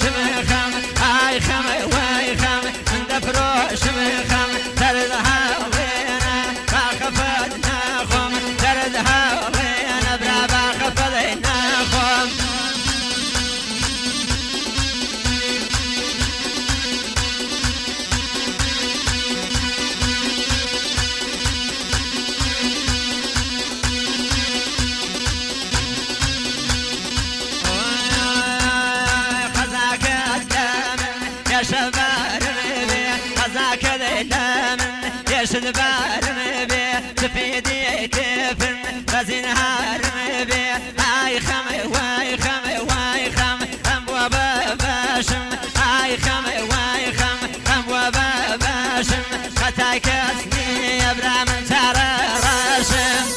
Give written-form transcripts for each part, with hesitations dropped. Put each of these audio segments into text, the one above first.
مخم هاي خم واي خم من دفروش مخم تردها وينا باخفدنا خم تردها وينا برا باخفدنا خم شبار بي خزاك ذيلام يشذبار بي تفيدي كيف غزين هارم بي هاي خم واي خم واي خم خم وابا باشم هاي خم واي خم خم وابا باشم خطاي كسني يبرا من ترى راشم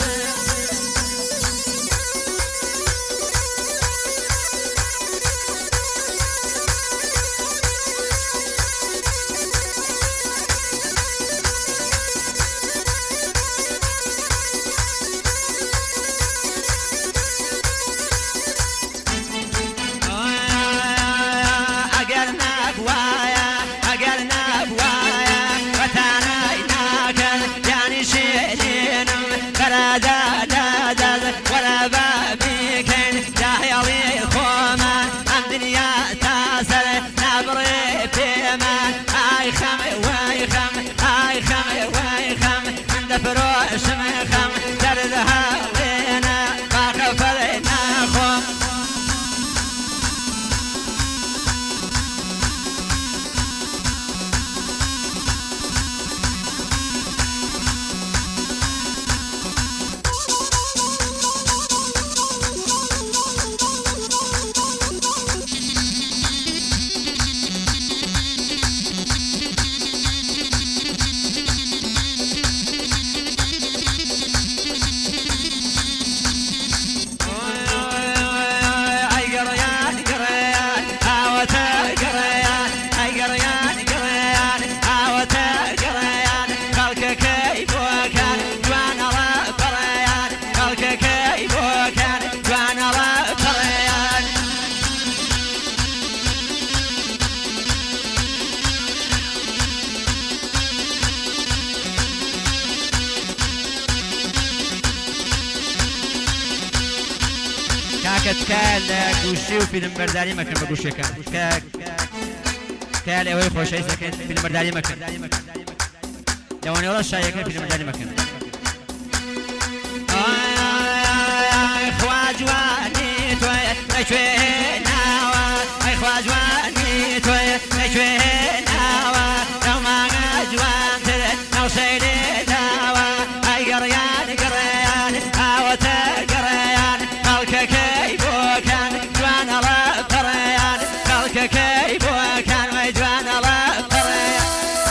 ولا بابي كان جاهلي خوما عن دنيا تاسل نبري فيما هاي خم واي خم هاي خم واي خم من دفروش مخم تردها لينا باخفلنا خم كتكال گوشی و فیلم برداری مکن با گوشی کن کال اوی خوشی سکن فیلم برداری مکن جوانی ولا شایع کن فیلم برداری مکن آی خواجوانی توی نشوی نوا آی خواجوانی توی نشوی نوا نما جوان تر نوشیلی نوا آی گریان گریان آوت گریان خلک كيف وكان ويجوان الله طريق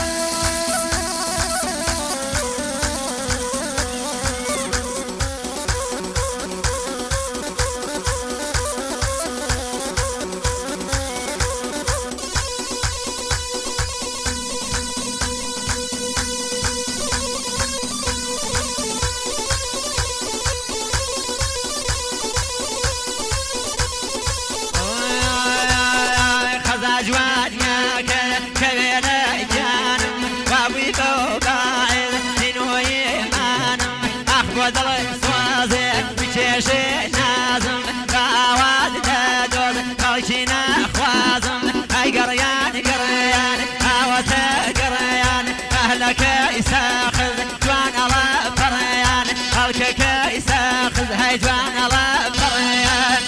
يساخذ جوان الله فريان خلكك يساخذ هاي جوان الله فريان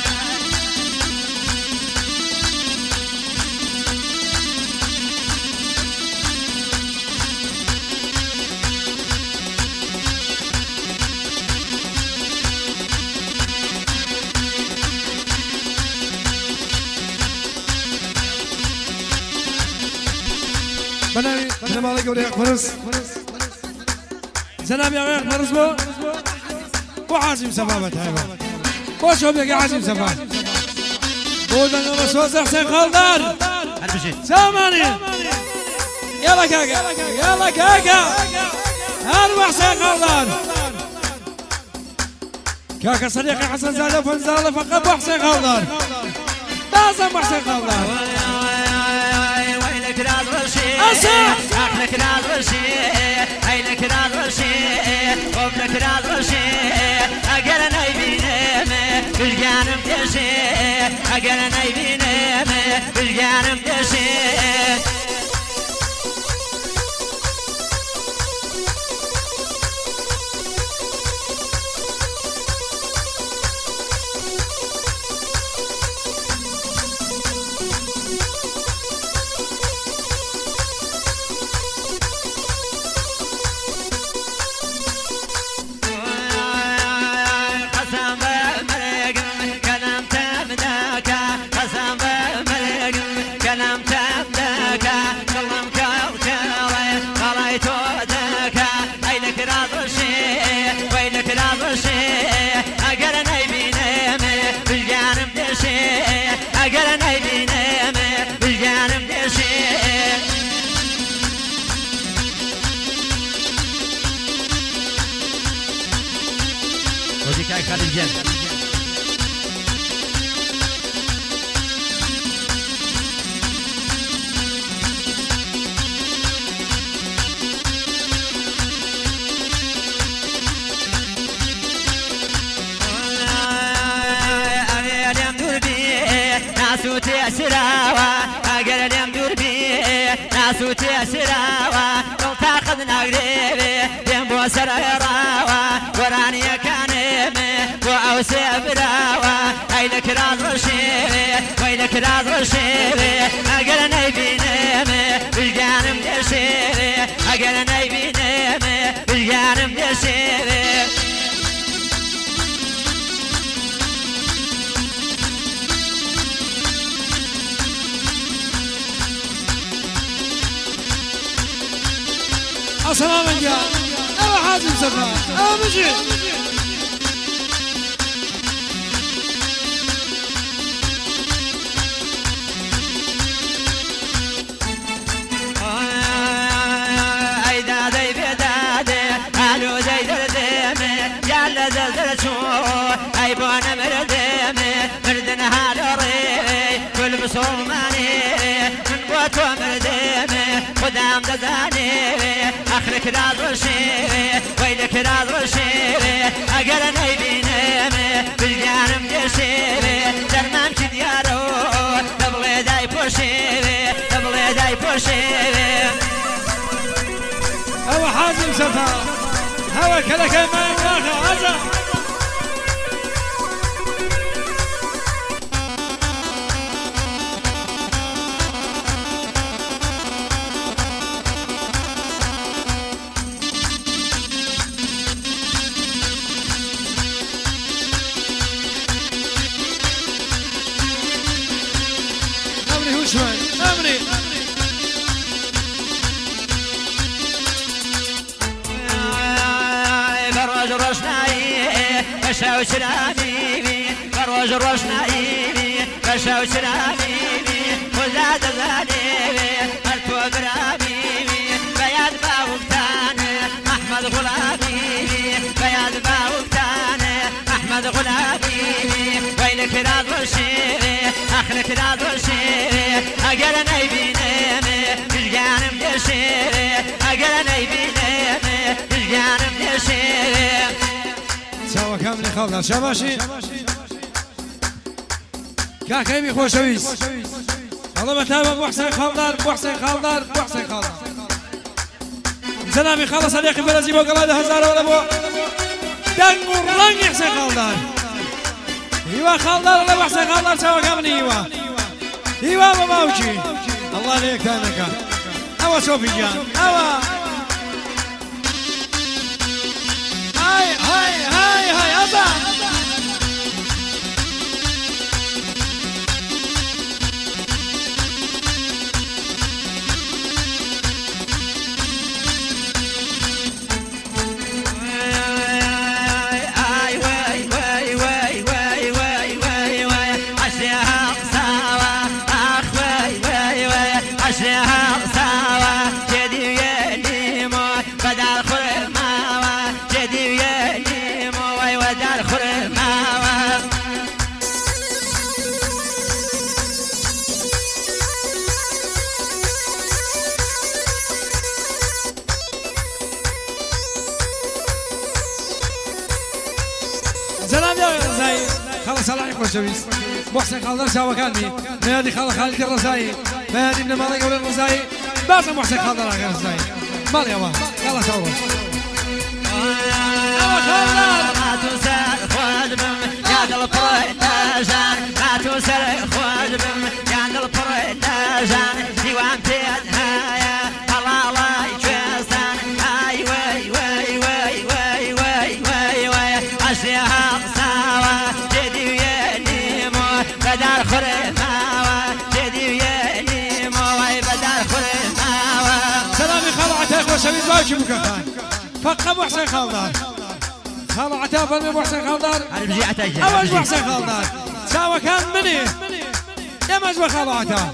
بنامي زناب عليك وريق مرس زناب يا وريق مرس بو عازم سفابة هايبا بو شوف يا عازم سفابة بو دنو مسوز حسين خالدار ساماني يلا كاكا يلا كاكا هارو حسين خالدار كاكا صديقي حسن زادة فنزالة فقط بو حسين خالدار لازم حسين خالدار لك راضوشي هاي لك راضوشي وبلك راضوشي أقل نايبينم بالجانب دشي أقل نايبينم بالجانب دشي ناسو تسراوا قل تاخذنا قريبي بين بو سراوا وراني كانمي بو اوسي براوا هيلك راض رشيبي ويلك راض رشيبي اقل نيبينمي بالجانب دشيبي اقل نيبينمي بالجانب دشيبي السلام عليكم أبو حازم سفا أبو مجيد أي دادي بدادي قالوا زي دردمي يلا زلزلتو أي بونا مردمي مردنا هالري كل بصوماني من قوتو مردمي قدام دزاني اخرك راض رشيبي ويلك راض رشيبي اقل نيبينمي بالجانب دشيبي درمان كديارو تبغي داي بوشيبي تبغي داي بوشيبي أبو حازم سفا هوا كلك ما يواخا عزا أمري بروج روشناي بشاوش راميبي بروج روشناي بشاوش راميبي وزاد زانيبي هلتو براميبي بياد باوكتان أحمد غلاميبي بياد باوكتان أحمد غلاميبي ويلك راض رشيبي آخرك راض رشيبي أقل نيبينمي بالجانب دشيبي أقل نيبينمي بالجانب دشيبي سوا كامل خالدار شباشي كاكيمي خوشويس الله متابع بو حسين خالدار بو حسين خالدار بو حسين خالدار زنامي خلص صديقي بلزي بو قلادة هزار ولا بو دنگ ورنگ حسين خالدار ايوا خالدار الله بو حسين خالدار سوا كامل ايوا باباوجي الله ليك تانكا اوا صوفي جان اوا هاي هاي هاي هاي ابا خلص الله يخوش شويس محسن خالدار شاوة كانمي نادي خالد الرزاي نادي من مالك قول الرزاي بازا محسن خالدار غير الرزاي مال يا بابا يلا شاورو ما تنسى اخوان بم يا قلب النجان ما تنسى اخوان بم يا قلب النجان ديوان تنهايا الله الله يجوزان اي وي وي وي وي وي وي وي اشياء سوا جدي وينيمو بدار خرماوه جدي وينيمو بدار خرماوه سلامي خلعته اخوة شبيز باجي مكخان فقط محسن خالدار خالو عتاب من محسن خالدار أوج محسن خالدار ساوى كان مني يا مجمع خالو عتاب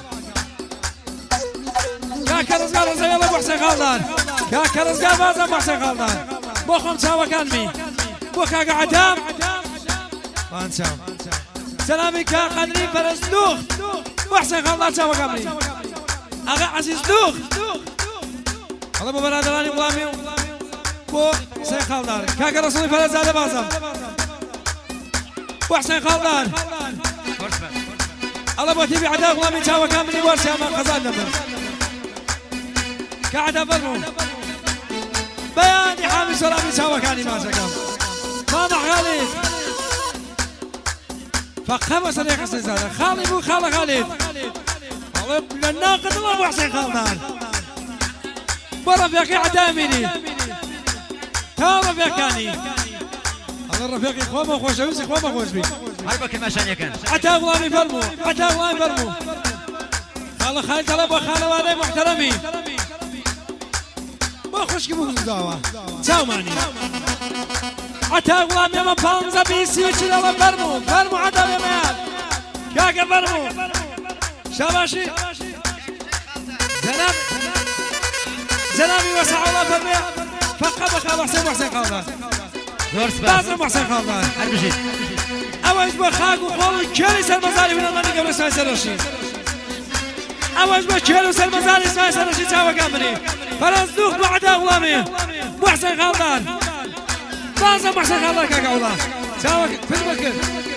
كاك رزقار زي الله محسن خالدار كاك رزقار بازا محسن خالدار بوخم ساوى كان مي بوكاك عتاب ما نساو سلامي كان قدري فرز دوخ محسن خالدار ساوى كان مي أغا عزيز دوخ الله ببرادراني غلامي بو حسين خالدار كاك رسولي فرز زاده بازم بو حسين خالدار الله بو تبي عدا غلامي تاوى كاملي ورشا ما قزال نبر كعدا برمو بياني حامي سلامي تاوى كاني ما سكام ماما خالد فقام صديق حسين زاده خالي بو خالة خالد الله للناقد الله بو حسين خالدار برفيقي عداميني تا رفيقاني الله رفيقي خوما خوش اوزي خوما خوش بي هربك ما شان يكن عتا غلامي فرمو عتا غلامي فرمو خاله خالي طلب وخاله وانا محترمي ما خوش كيفو زاوا تاوماني عتا غلامي ما بانزا بيسي وشي الله فرمو فرمو عتا بيمان كاكا فرمو شاباشي زنابي وسع الله فرمي فقط خالد محسن خالدار بازم محسن خالدار اواج بخاق وخول كيلي سلمزاري من المني قبل اسماعيل سرشي اواج بكيلو سلمزاري اسماعيل سرشي تاوى كامري فرزدوخ بعد غلامي محسن خالدار بازم محسن خالدار كاكا والله تاوى في المكر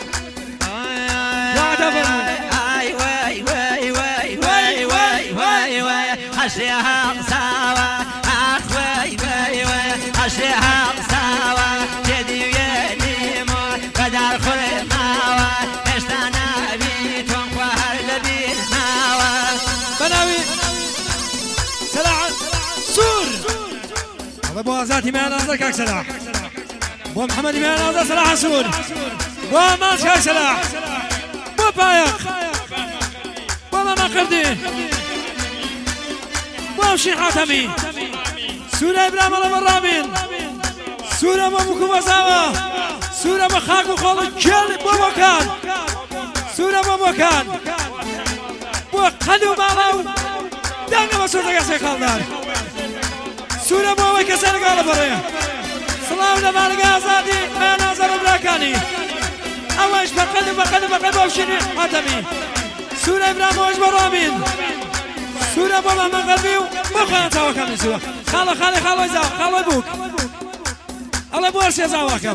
بعد فرمو اي واي واي واي واي واي واي واي حشيها سوا اخ واي واي واي حشيها سوا جدي وينيمو بدار خرماوه اشتانا بيتون قهر لبيت ماوه بناوي سلاح سور هذا بو ذاتي ما نازل كاك سلاح بو محمد ما نازل سلاح سور بو ماش كاك سلاح بو بايق بو ما قردي بو شين حاتمي سورة إبراهيم الله برامين سورة بابوكو بزاوة سورة بخاكو خالو كل بو مكان سورة بو مكان بو قلو مالاو دانگا بسورة كسي خالدار سورة بو وكسر قال بريا سلام لمالك آزادي ما نازر براكاني أواش بقلو بوشيني حاتمي سورة إبراهيم وش برامين سورة بابا من قلبي ومخانا تاوكم من سورة خالو زاو خالو بوك الله بورسي زاوكم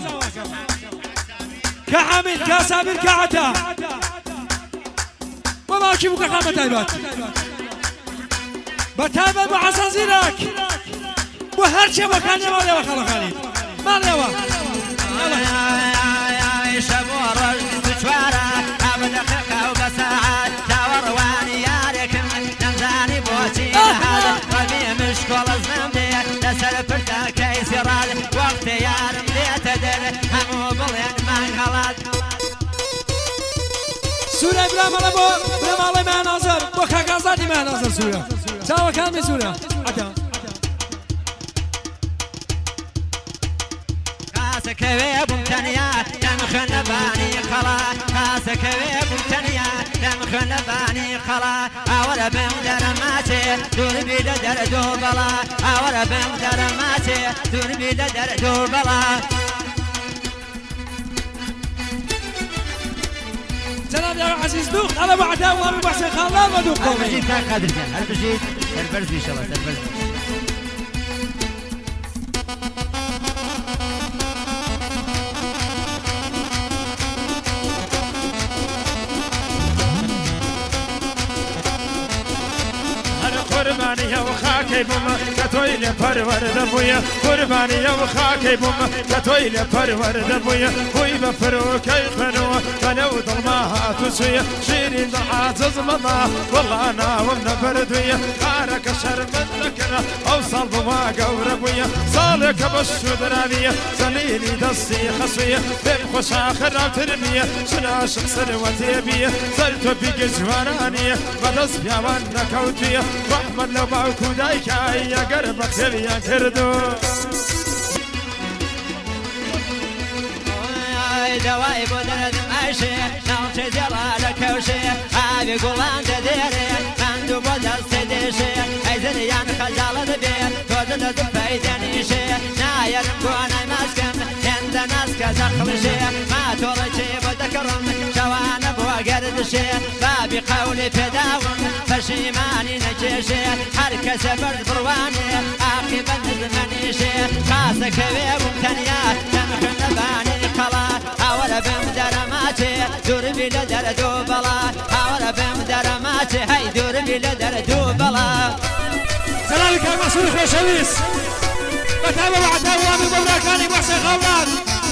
كحامل كسابر كعتا وما أشوفك خامة تايبات بتابع بحسن زيرك وهرشي مكان يا خالو خالد مال يا شبور بشوارة أبدا خلقه وبساعات تاور واني يارك نمزاني بوتي هذا قلبي مشكول الزنبي نسل فردا كيس يراد وقت يارم لي تدر همو بلين من خلاد سورة إبراهيم الله بو إبراهيم الله ما ناظر بو كاكازاتي ما ناظر سورة ساوى كان من سورة عدا كاسك ويب تنيا تمخن باني خلا كاسك ويب تنيا تمخن باني خلا أورا بمدر ماتي دور بيدر دوبلا أورا بمدر ماتي دور بيدر دوبلا سلام يا عزيز دوق أنا بعدها والله بحسن خالد ودوق قومي البجيت كان قادر جان البجيت البرز إن شاء الله البرز قربانية وخاكي بوم كتويل فرورد بويا قربانية وخاكي بوم كتويل فرورد بويا بوي بفروكي خنو فنو ظلمها تسوية شيرين ضعاز مضى والله انا ومن فردوية خارك شرمت لكنا اوصل بما قوربوية صالك بالشود رابية سليلي دستي خصوية بين خوش اخر ترمية شنا شخص وتيبية صرت بيك جوانانية بدس بيوان كوتية واحمد لو باوكو دايكا يا قربك تبيا كردو دواي بدرد ماشي نوتي ديالا كوشي ابي قولان تديري عندو بدل سديشي ايزريان خجالة بي تودد دفايدنيشي ناير مقوانا ماسكم عند ناس كزخلشي ما توليشي بدكرم جوانا بوغردشي بابي قولي فداوم فشيماني نجيشي حركة سبرد برواني اخي بند منيشي خاصك بيبم تنيا تمحن باني قلا حاول بمدرماتي دور بلا دردو بلا حاول بمدرماتي هاي دور بلا دردو بلا سلامك يا مسؤول خوشويس بتابع بعد دوامي بمراكاني محسن خولان